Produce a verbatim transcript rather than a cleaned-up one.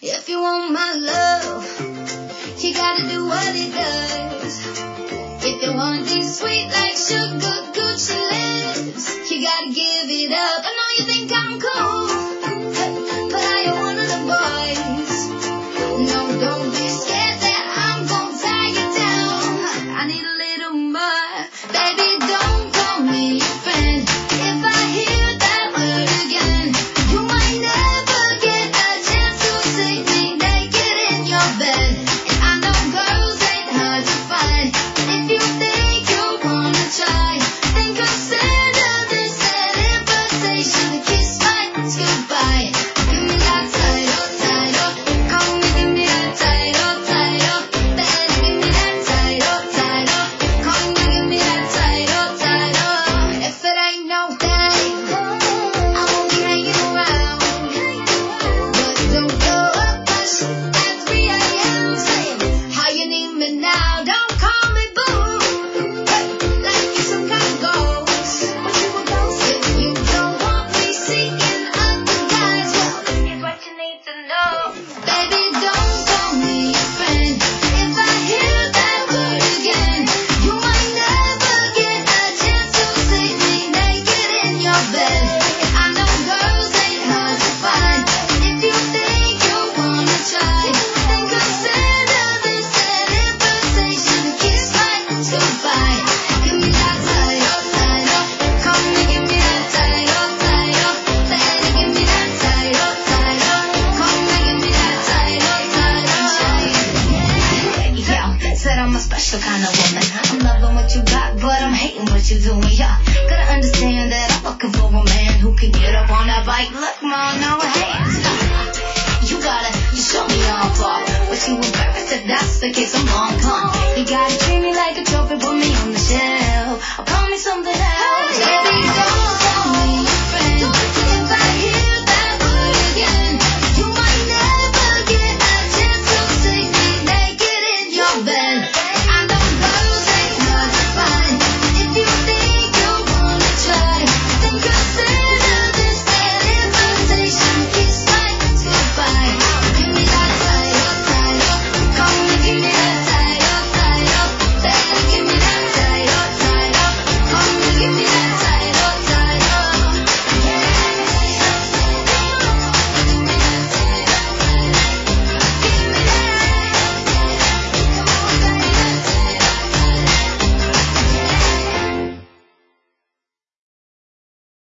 If you want my love, you gotta do what it does. If you want this sweet like sugar, Gucci lips, you gotta give it up. I know you think I'm cool, but I am one of the boys. No, don't be scared that I'm gonna tie you down. I need a little more. Baby, don't call me your friend. If I hear that word again, you might never get a chance to see me naked in your bed. And I know girls ain't hard to find. If you think you wanna try, then consider this an invitation to kiss my goodbye. Give me that title, title. Call me, give me that title, title. Better give me that title, title. Call me, give me that title, title. If it ain't no thing, I won't be hanging around. But don't go up much at three a m saying how you need me now. Don't call me boo, like you're some kind of ghost. If you don't want me seeking other guys, well, here's what you need to know. Baby, don't call me your friend. If I hear that word again, you might never get a chance to see me naked in your bed. And I know girls ain't hard to find. If you think you wanna try, then consider this an invitation to kiss my goodbye. Give me that title, title. Call me, give me that title, title. Better give me that title, title. Call me, give me that title, title. Yo, said I'm a special kind of woman. I'm loving what you got, but I'm hating what you're doing. Yeah, gotta understand that I'm looking for a man who can get up on that bike. Look, mom, no hands. You gotta just show me off, off. But you embarrassed if that's the case, I'm long gone. You gotta treat me like a trophy, put me on the shelf. Or call me something else.